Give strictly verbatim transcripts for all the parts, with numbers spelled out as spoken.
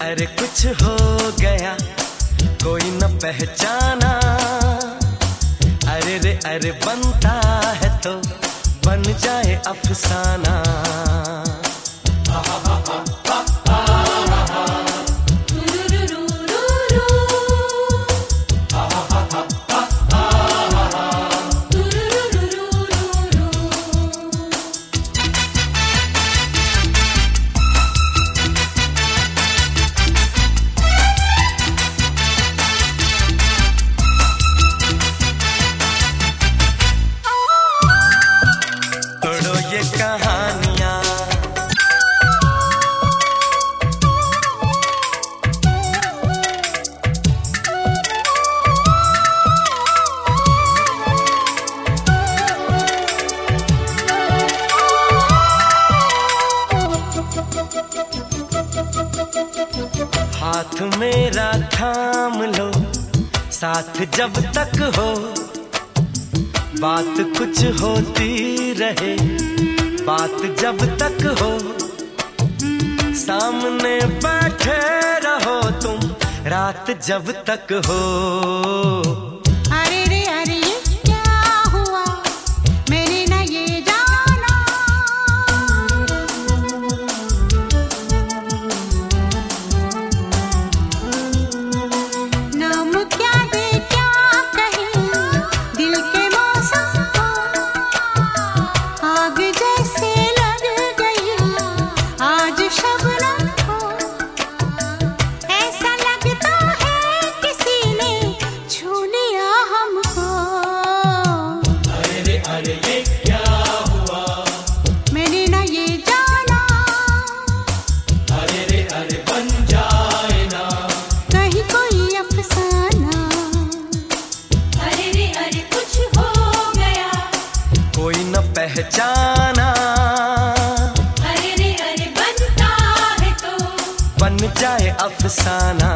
अरे कुछ हो गया कोई न पहचाना, अरे रे अरे बनता है तो बन जाए अफसाना। कहानियां हाथ मेरा थाम लो साथ जब तक हो, बात कुछ होती रहे बात जब तक हो, सामने बैठे रहो तुम रात जब तक हो। अरे रे अरे ये क्या हुआ मैंने न ये जाना, नाम क्या दे क्या कहे दिल के मौसम को, आग जैसे लग गई आज शबनम को, ऐसा लगता है किसी ने छू लिया हमको। अरे रे अरे ये क्या हुआ मैंने न ये जाना, अरे रे अरे बन जाए ना कहीं कोई अफसाना। अरे रे अरे कुछ हो गया कोई न पहचाना, अरे रे अरे बनता है तो बन जाए अफसाना।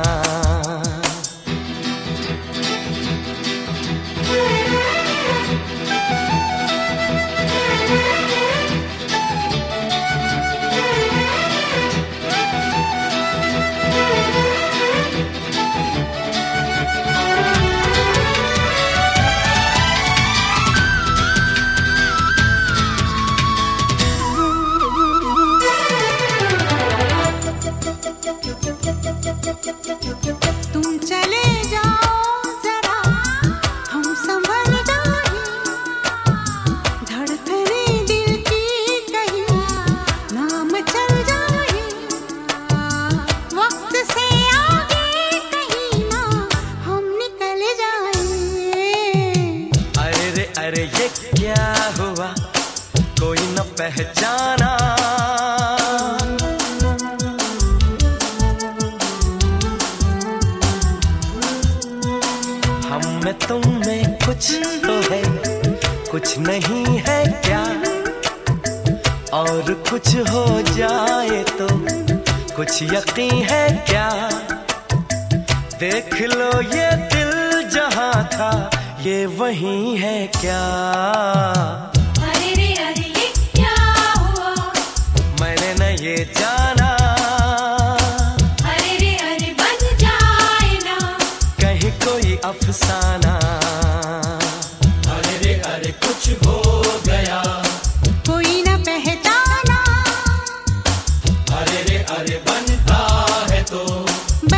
तुम चले जाओ जरा हम संभल जाए, धड़कने दिल की कहीं नाम चल जाए, वक्त से आगे कहीं ना हम निकल जाए। अरे रे अरे ये क्या हुआ कोई न पहचाना, हम में तुम में कुछ तो है कुछ नहीं है क्या, और कुछ हो जाए तो कुछ यकीन है क्या, देख लो ये दिल जहां था ये वही है क्या। अरे रे अरे ये क्या हुआ मैंने न ये जाना, अरे रे अरे बन जाए ना कहीं कोई अफसाना। अरे रे अरे कुछ हो गया कोई न पहचाना, अरे रे अरे बनता है तो